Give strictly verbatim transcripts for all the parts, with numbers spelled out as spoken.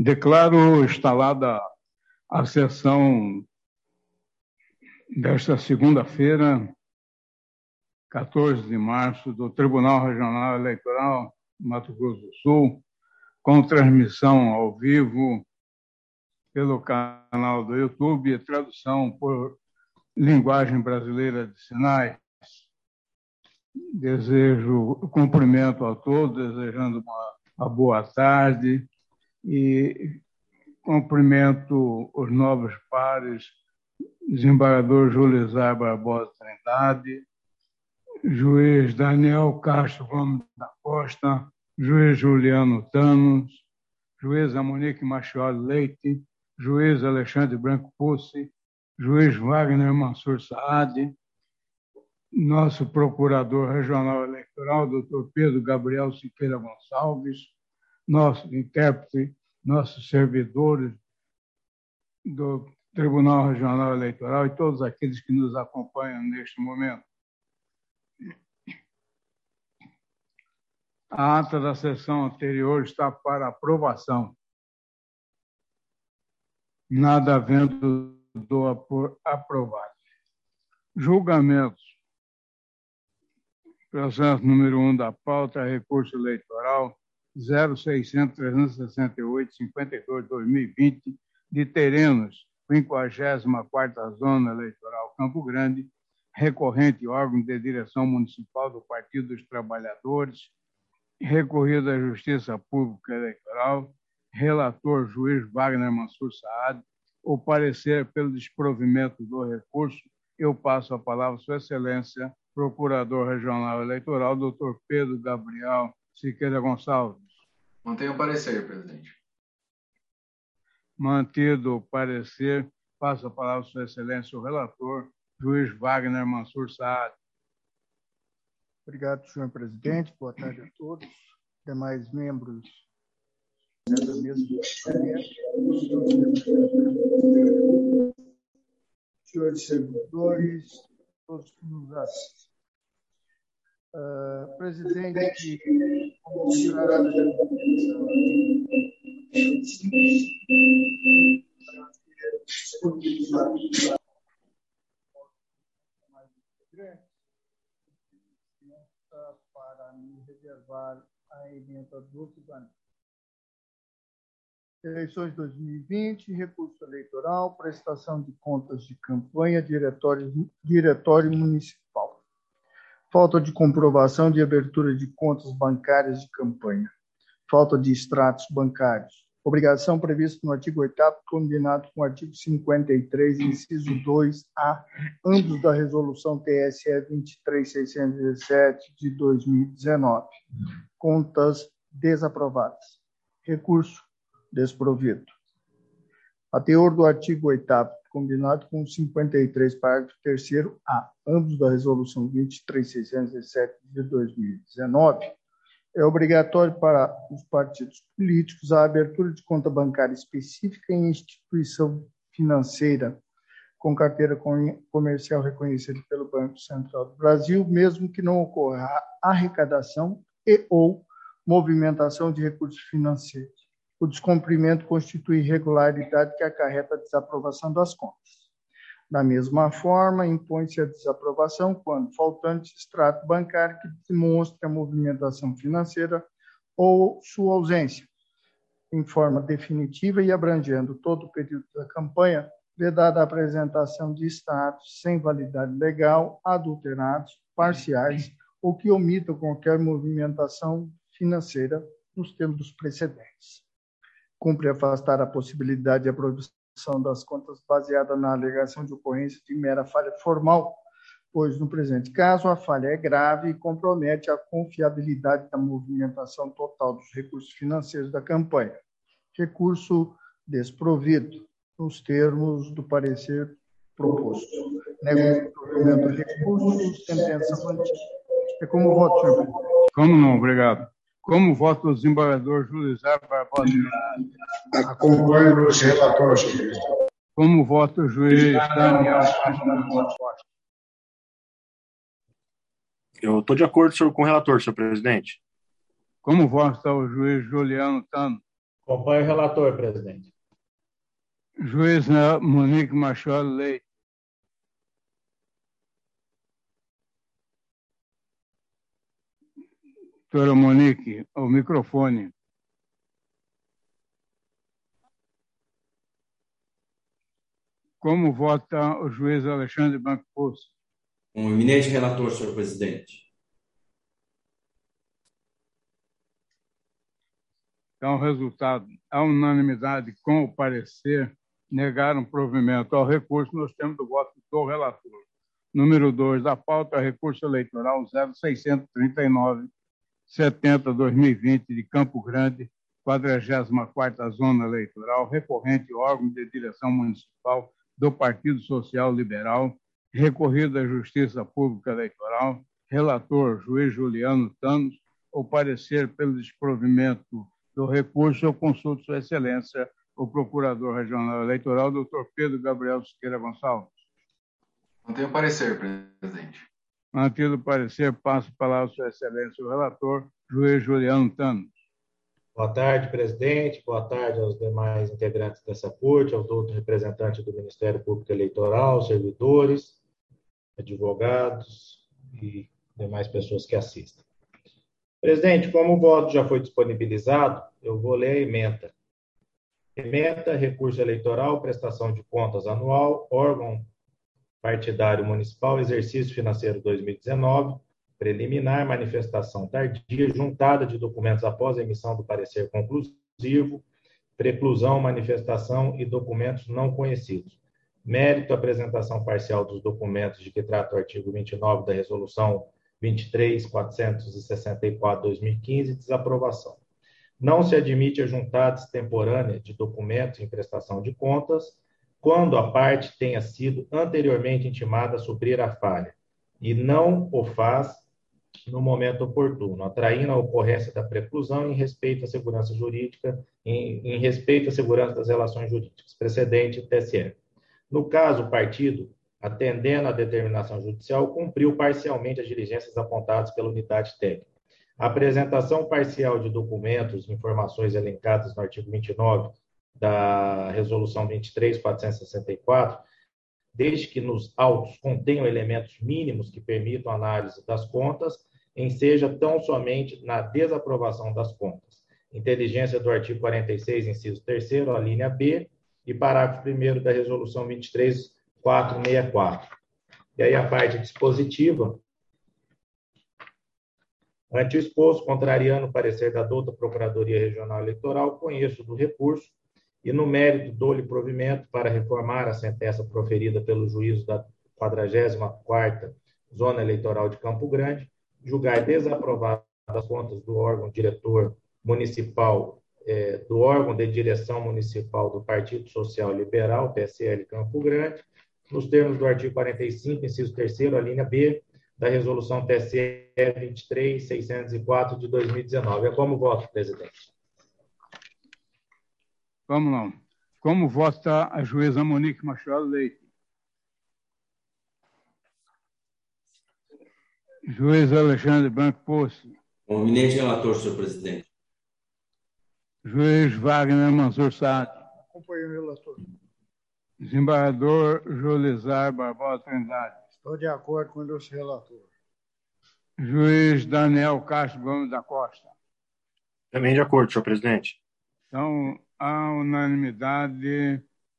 Declaro instalada a sessão desta segunda-feira, quatorze de março, do Tribunal Regional Eleitoral Mato Grosso do Sul, com transmissão ao vivo pelo canal do YouTube e tradução por linguagem brasileira de sinais. Desejo cumprimento a todos, desejando uma, uma boa tarde e cumprimento os novos pares, desembargador Júlio Zar Barbosa Trindade, juiz Daniel Castro Gomes da Costa, juiz Juliano Thanos, juiz Monique Machioli Leite, juiz Alexandre Branco Pussi, juiz Wagner Mansur Saad, nosso procurador regional eleitoral, doutor Pedro Gabriel Siqueira Gonçalves, nosso intérprete, nossos servidores do Tribunal Regional Eleitoral e todos aqueles que nos acompanham neste momento. A ata da sessão anterior está para aprovação. Nada havendo do por aprovado. Julgamentos. Processo número um da pauta, recurso eleitoral zero seiscentos, trezentos e sessenta e oito, cinquenta e dois, dois mil e vinte, de Terenos, quinquagésima quarta Zona Eleitoral Campo Grande, recorrente órgão de direção municipal do Partido dos Trabalhadores, recorrido à Justiça Pública Eleitoral, relator juiz Wagner Mansur Saad, o parecer pelo desprovimento do recurso, eu passo a palavra à Sua Excelência, Procurador Regional Eleitoral, doutor Pedro Gabriel Siqueira Gonçalves. Mantenha o parecer, presidente. Mantido o parecer, passo a palavra à Sua Excelência, o relator, juiz Wagner Mansur Saad. Obrigado, senhor presidente. Boa tarde a todos. Demais membros da mesa do senhores servidores, todos que nos assistem. Uh, presidente, como para me reservar a emenda do Tribunal. Eleições dois mil e vinte, recurso eleitoral, prestação de contas de campanha, diretório, diretório municipal. Falta de comprovação de abertura de contas bancárias de campanha. Falta de extratos bancários. Obrigação prevista no artigo oitavo, combinado com o artigo cinquenta e três, inciso dois A, ambos da resolução T S E vinte e três mil seiscentos e dezessete de dois mil e dezenove. Contas desaprovadas. Recurso desprovido. A teor do artigo oitavo, combinado com o cinquenta e três, parágrafo terceiro A, ambos da resolução vinte e três mil seiscentos e dezessete de dois mil e dezenove, é obrigatório para os partidos políticos a abertura de conta bancária específica em instituição financeira com carteira comercial reconhecida pelo Banco Central do Brasil, mesmo que não ocorra arrecadação e ou movimentação de recursos financeiros. O descumprimento constitui irregularidade que acarreta a desaprovação das contas. Da mesma forma, impõe-se a desaprovação quando faltante extrato bancário que demonstre a movimentação financeira ou sua ausência, em forma definitiva e abrangendo todo o período da campanha, vedada a apresentação de extratos sem validade legal, adulterados, parciais ou que omitam qualquer movimentação financeira nos termos dos precedentes. Cumpre afastar a possibilidade de aprovação das contas baseada na alegação de ocorrência de mera falha formal, pois, no presente caso, a falha é grave e compromete a confiabilidade da movimentação total dos recursos financeiros da campanha. Recurso desprovido, nos termos do parecer proposto. Nego o provimento do recurso, sentença mantida. É como voto, senhor presidente. Como não, obrigado. Como voto o desembargador Júlio Zé Barbosa? Acompanho os relatores, senhor presidente. Como voto o juiz Daniel Costa? Eu estou de acordo senhor, com o relator, senhor presidente. Como vota o juiz Juliano Tano? Acompanhe o relator, presidente. Juíza Monique Machado Leite. Doutora Monique, ao microfone. Como vota o juiz Alexandre Blanco Poço? Um eminente relator, senhor presidente. Então, o resultado, a unanimidade com o parecer, negaram provimento ao recurso, nós temos o voto do relator. Número dois da pauta, recurso eleitoral zero seiscentos e trinta e nove, setenta, dois mil e vinte, de Campo Grande, quadragésima quarta Zona Eleitoral, recorrente órgão de direção municipal do Partido Social Liberal, recorrido à Justiça Pública Eleitoral, relator, juiz Juliano Thanos, o parecer pelo desprovimento do recurso, eu consulto Sua Excelência, o Procurador Regional Eleitoral, doutor Pedro Gabriel Siqueira Gonçalves. Mantenho o parecer, presidente. Mantido o parecer, passo a palavra a Sua Excelência, o relator, juiz Juliano Thanos. Boa tarde, presidente. Boa tarde aos demais integrantes dessa corte, aos outros representantes do Ministério Público Eleitoral, servidores, advogados e demais pessoas que assistem. Presidente, como o voto já foi disponibilizado, eu vou ler a ementa. Ementa, recurso eleitoral, prestação de contas anual, órgão partidário municipal, exercício financeiro dois mil e dezenove, preliminar, manifestação tardia, juntada de documentos após a emissão do parecer conclusivo, preclusão, manifestação e documentos não conhecidos. Mérito, apresentação parcial dos documentos de que trata o artigo vinte e nove da Resolução vinte e três mil quatrocentos e sessenta e quatro, dois mil e quinze, desaprovação. Não se admite a juntada extemporânea de documentos em prestação de contas quando a parte tenha sido anteriormente intimada a suprir a falha e não o faz no momento oportuno, atraindo a ocorrência da preclusão em respeito à segurança jurídica, em, em respeito à segurança das relações jurídicas, precedente T S E. No caso, o partido, atendendo à determinação judicial, cumpriu parcialmente as diligências apontadas pela unidade técnica. A apresentação parcial de documentos, informações elencadas no artigo vinte e nove da Resolução vinte e três mil quatrocentos e sessenta e quatro, desde que nos autos contenham elementos mínimos que permitam a análise das contas, enseja tão somente na desaprovação das contas. Inteligência do artigo quarenta e seis, inciso terceiro, a linha B, e parágrafo primeiro da Resolução vinte e três mil quatrocentos e sessenta e quatro. E aí a parte dispositiva, ante o exposto, contrariando o parecer da douta Procuradoria Regional Eleitoral, conheço do recurso e, no mérito, dou-lhe provimento para reformar a sentença proferida pelo juízo da quadragésima quarta Zona Eleitoral de Campo Grande, julgar desaprovadas as contas do órgão diretor municipal, eh, do órgão de direção municipal do Partido Social Liberal, P S L Campo Grande, nos termos do artigo quarenta e cinco, inciso terceiro, a linha B, da Resolução T S E vinte e três mil seiscentos e quatro de dois mil e dezenove. É como voto, presidente. Vamos lá. Como vota a juíza Monique Machado Leite? Juiz Alexandre Blanco Poço. Um eminente relator, senhor presidente. Juiz Wagner Mansur Saad. Acompanho o relator. Desembargador Jolizar Barbosa Trindade. Estou de acordo com o nosso relator. Juiz Daniel Castro Gomes da Costa. Também de acordo, senhor presidente. Então, a unanimidade,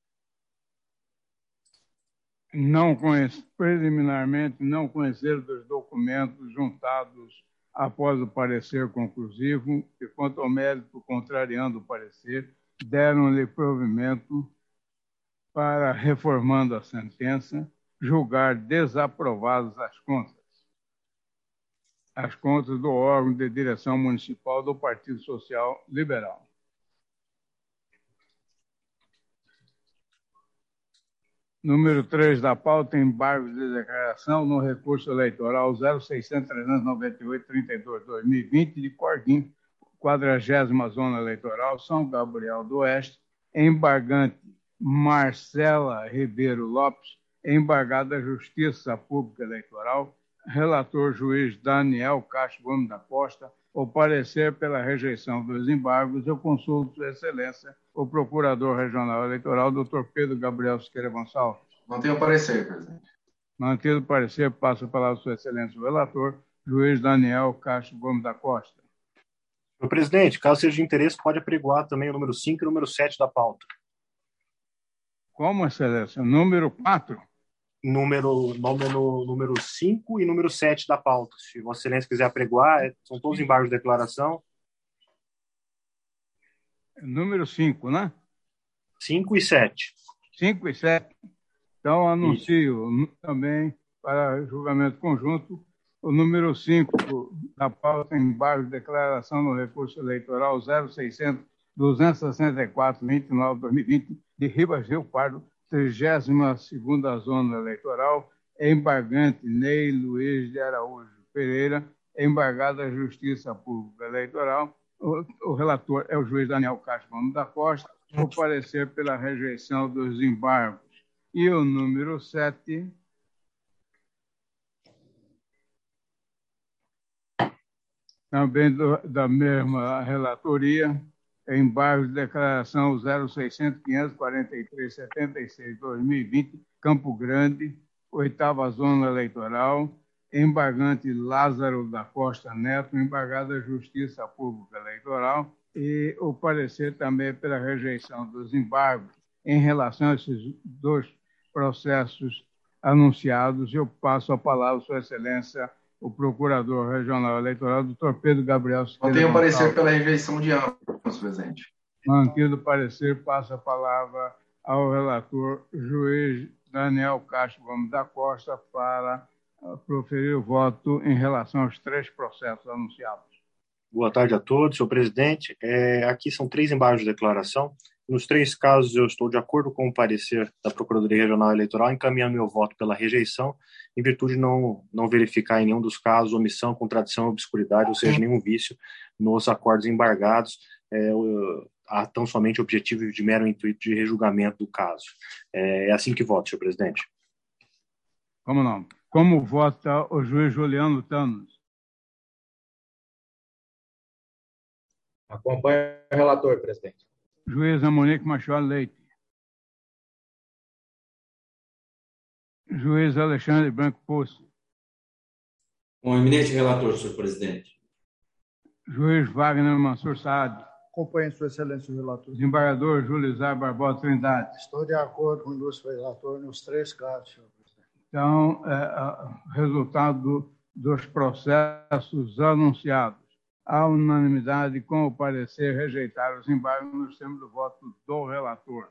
não conhece, preliminarmente não conhecer dos documentos juntados após o parecer conclusivo e, quanto ao mérito contrariando o parecer, deram-lhe provimento para, reformando a sentença, julgar desaprovadas as contas. As contas do órgão de direção municipal do Partido Social Liberal. Número três da pauta, embargo de declaração no recurso eleitoral zero seiscentos, trezentos e noventa e oito, trinta e dois, dois mil e vinte, de Corguim, quadragésima Zona Eleitoral, São Gabriel do Oeste, embargante Marcela Ribeiro Lopes, embargada da Justiça Pública Eleitoral, Relator juiz Daniel Castro Gomes da Costa, o parecer pela rejeição dos embargos, eu consulto Sua Excelência, o Procurador Regional Eleitoral, doutor Pedro Gabriel Siqueira Gonçalves. Mantenho o parecer, presidente. Mantido o parecer, passo a palavra a Sua Excelência, o relator, juiz Daniel Castro Gomes da Costa. Senhor presidente, caso seja de interesse, pode apregoar também o número cinco e o número sete da pauta. Como, Excelência? Número quatro? Número, número, número cinco e número sete da pauta. Se Vossa Excelência quiser apregoar, são todos embargos de declaração. Número cinco, né? cinco e sete. cinco e sete. Então, anuncio Isso. também para julgamento conjunto o número cinco da pauta embargo de declaração no recurso eleitoral zero seiscentos, duzentos e sessenta e quatro, vinte e nove, dois mil e vinte, de Ribas Rio Pardo, trigésima segunda Zona Eleitoral, embargante Ney Luiz de Araújo Pereira, embargada Justiça Pública Eleitoral. O, o relator é o juiz Daniel Castro Gomes da Costa, o parecer pela rejeição dos embargos. E o número sete, também do, da mesma relatoria, embargo de declaração zero seiscentos, quinhentos e quarenta e três, setenta e seis, dois mil e vinte, Campo Grande, oitava Zona Eleitoral, embargante Lázaro da Costa Neto, embargada Justiça Pública Eleitoral, e o parecer também pela rejeição dos embargos em relação a esses dois processos anunciados. Eu passo a palavra à Sua Excelência, o Procurador Regional Eleitoral, doutor Pedro Gabriel Siqueira Mantenho o Gonçalves. parecer pela rejeição de ambos, presidente. Mantido o parecer, passo a palavra ao relator, juiz Daniel Castro Gomes da Costa, para proferir o voto em relação aos três processos anunciados. Boa tarde a todos, senhor presidente. É, aqui são três embargos de declaração. Nos três casos, eu estou de acordo com o parecer da Procuradoria Regional Eleitoral, encaminhando meu voto pela rejeição, em virtude de não, não verificar em nenhum dos casos omissão, contradição, obscuridade, ou seja, nenhum vício nos acordos embargados, é, há tão somente objetivo de mero intuito de rejulgamento do caso. É, é assim que voto, senhor presidente. Como não? Como vota o juiz Juliano Thanos? Acompanho o relator, presidente. Juíza Monique Machado Leite. Juiz Alexandre Branco Poço. Com o eminente relator, senhor presidente. Juiz Wagner Mansur Saad. Acompanhe Sua Excelência o relator. Desembargador Júlio Zé Barbosa Trindade. Estou de acordo com o ilustre relator nos três casos, senhor presidente. Então, é, resultado do, dos processos anunciados. A unanimidade, com o parecer, rejeitar os embargos nos termos do voto do relator.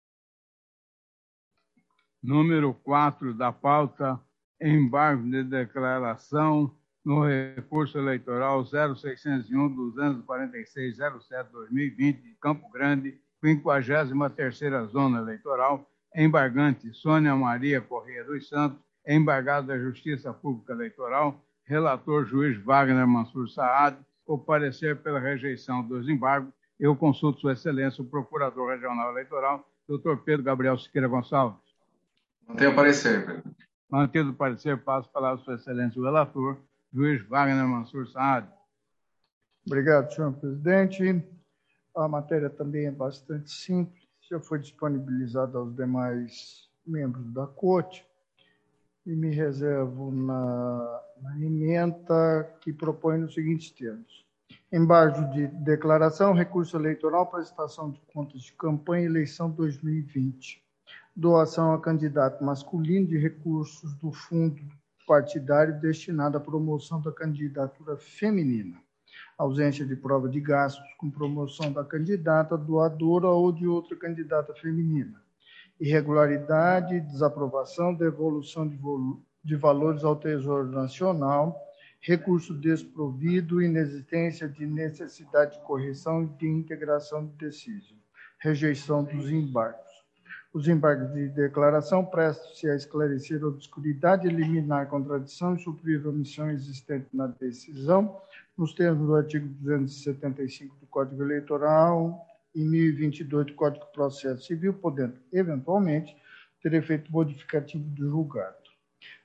Número quatro da pauta, embargo de declaração no recurso eleitoral zero seiscentos e um, duzentos e quarenta e seis, zero sete, dois mil e vinte, de Campo Grande, quinquagésima terceira Zona Eleitoral, embargante Sônia Maria Corrêa dos Santos, embargado da Justiça Pública Eleitoral, relator juiz Wagner Mansur Saad, o parecer pela rejeição dos embargos. Eu consulto Sua Excelência, o Procurador Regional Eleitoral, doutor Pedro Gabriel Siqueira Gonçalves. Mantenho o parecer, presidente. Mantido o parecer, passo a palavra a Sua Excelência, o relator, juiz Wagner Mansur Saad. Obrigado, senhor presidente. A matéria também é bastante simples, já foi disponibilizada aos demais membros da Corte e me reservo na, na ementa que propõe nos seguintes termos. Embargo de declaração, recurso eleitoral, prestação de contas de campanha, eleição dois mil e vinte. Doação a candidato masculino de recursos do fundo partidário destinado à promoção da candidatura feminina. Ausência de prova de gastos com promoção da candidata doadora ou de outra candidata feminina. Irregularidade, desaprovação, devolução de, de valores ao Tesouro Nacional, recurso desprovido, inexistência de necessidade de correção e de integração de decisão. Rejeição dos embargos. Os embargos de declaração prestam-se a esclarecer a obscuridade, eliminar contradição e suprir omissão existente na decisão, nos termos do artigo duzentos e setenta e cinco do Código Eleitoral e mil e vinte e dois do Código de Processo Civil, podendo, eventualmente, ter efeito modificativo do julgado.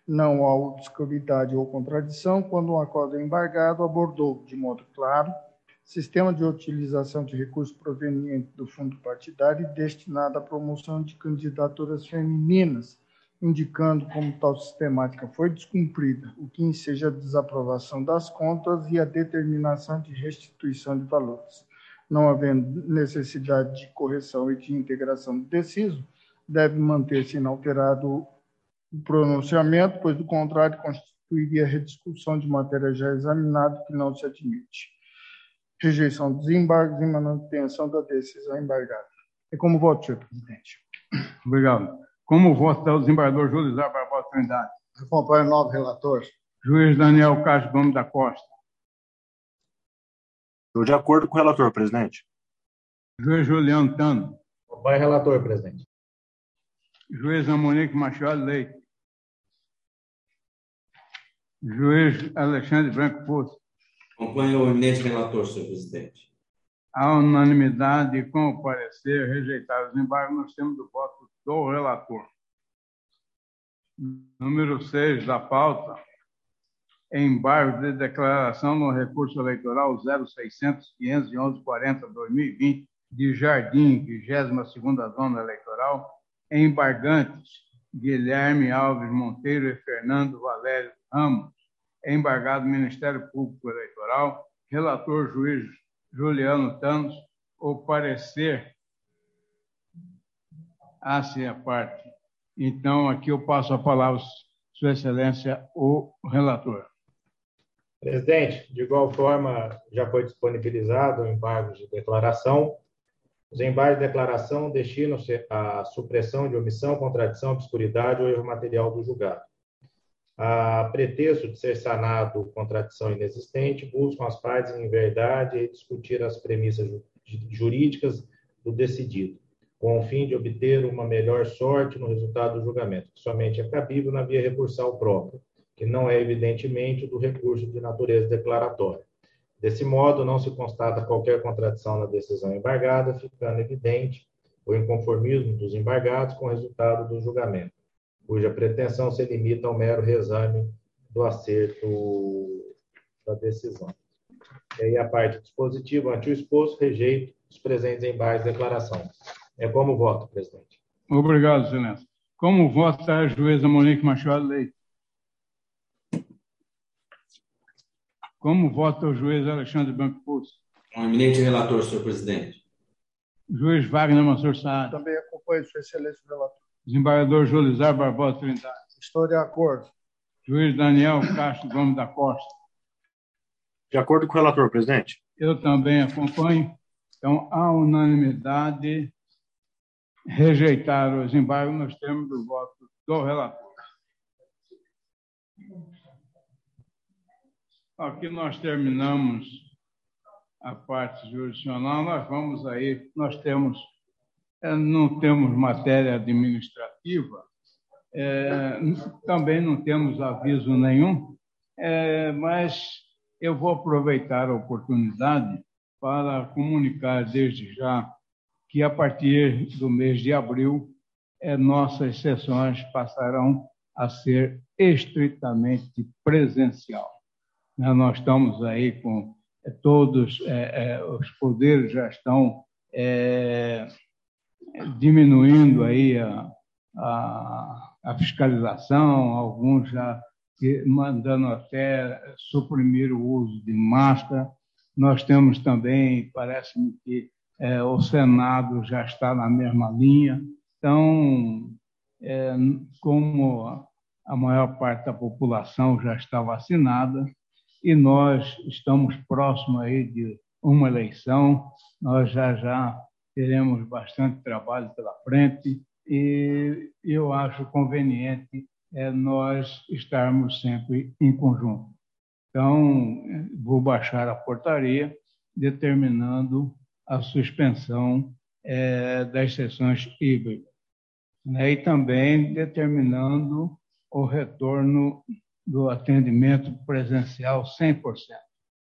não há discoridade ou contradição quando um acordo embargado abordou, de modo claro, sistema de utilização de recursos provenientes do fundo partidário e destinado à promoção de candidaturas femininas, indicando como tal sistemática foi descumprida, o que enseja a desaprovação das contas e a determinação de restituição de valores. Não havendo necessidade de correção e de integração do deciso, deve manter-se inalterado o pronunciamento, pois, do contrário, constituiria rediscussão de matéria já examinada, que não se admite. Rejeição dos embargos e manutenção da decisão embargada. É como voto, senhor presidente. Obrigado. Como voto o desembargador Júlio César Barbosa Trindade? Acompanho o novo relator. Juiz Daniel Castro Gomes da Costa. Estou de acordo com o relator, presidente. Juiz Juliano Tano. Acompanho o relator, presidente. Juiz Monique Machado Leite. Juiz Alexandre Branco Poço. Acompanho o eminente relator, senhor presidente. A unanimidade e com o parecer rejeitado os embargos, nós temos o voto do relator. Número seis da pauta, embargo de declaração no recurso eleitoral zero seiscentos, quinhentos e onze, quarenta, dois mil e vinte, de Jardim, vigésima segunda Zona Eleitoral, embargantes Guilherme Alves Monteiro e Fernando Valério Ramos, embargado Ministério Público Eleitoral, relator juiz Juliano Thanos, o parecer a-se a parte. Então, aqui eu passo a palavra, Sua Excelência, o relator. Presidente, de igual forma, já foi disponibilizado o embargo de declaração. Os embargos de declaração destinam-se à supressão de omissão, contradição, obscuridade ou erro material do julgado. A pretexto de ser sanado contradição inexistente, buscam as partes em verdade e discutir as premissas jurídicas do decidido, com o fim de obter uma melhor sorte no resultado do julgamento, que somente é cabível na via recursal própria, que não é evidentemente do recurso de natureza declaratória. Desse modo, não se constata qualquer contradição na decisão embargada, ficando evidente o inconformismo dos embargados com o resultado do julgamento, cuja pretensão se limita ao mero reexame do acerto da decisão. E aí a parte dispositiva, ante o exposto, rejeito os presentes embargos de declaração. É como voto, presidente. Obrigado, Excelência. Como vota a juíza Monique Machado Leite? Como vota o juiz Alexandre Branco Poço? O eminente relator, senhor presidente. Juiz Wagner Mansur Saad. Também acompanho, Sua Excelência, o relator. Desembargador Júlio César Barbosa Trindade. Estou de acordo. Juiz Daniel Castro Gomes da Costa. De acordo com o relator, presidente. Eu também acompanho. Então, a unanimidade, rejeitar os embargos, nós temos o voto do relator. Aqui nós terminamos a parte jurisdicional, nós vamos aí, nós temos, não temos matéria administrativa, é, também não temos aviso nenhum, é, mas eu vou aproveitar a oportunidade para comunicar desde já que a partir do mês de abril, é, nossas sessões passarão a ser estritamente presencial. Nós estamos aí com é, todos, é, é, os poderes já estão é, diminuindo aí a, a, a fiscalização, alguns já mandando até suprimir o uso de máscara. Nós temos também, parece-me que é, o Senado já está na mesma linha. Então, é, como a maior parte da população já está vacinada, e nós estamos próximos aí de uma eleição, nós já já teremos bastante trabalho pela frente e eu acho conveniente é, nós estarmos sempre em conjunto. Então, vou baixar a portaria determinando a suspensão é, das sessões híbridas, né? E também determinando o retorno do atendimento presencial cem por cento.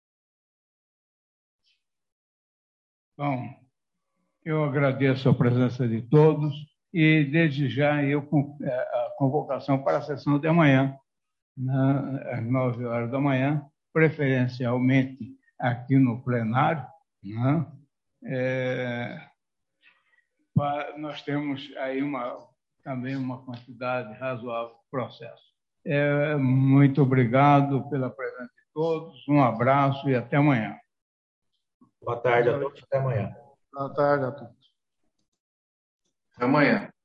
Bom, eu agradeço a presença de todos e, desde já, eu a convocação para a sessão de amanhã, né, às nove horas da manhã, preferencialmente aqui no plenário, né? É, nós temos aí uma, também uma quantidade razoável de processo. É, muito obrigado pela presença de todos, um abraço e até amanhã. Boa tarde a todos, até amanhã. Boa tarde a todos. Até amanhã.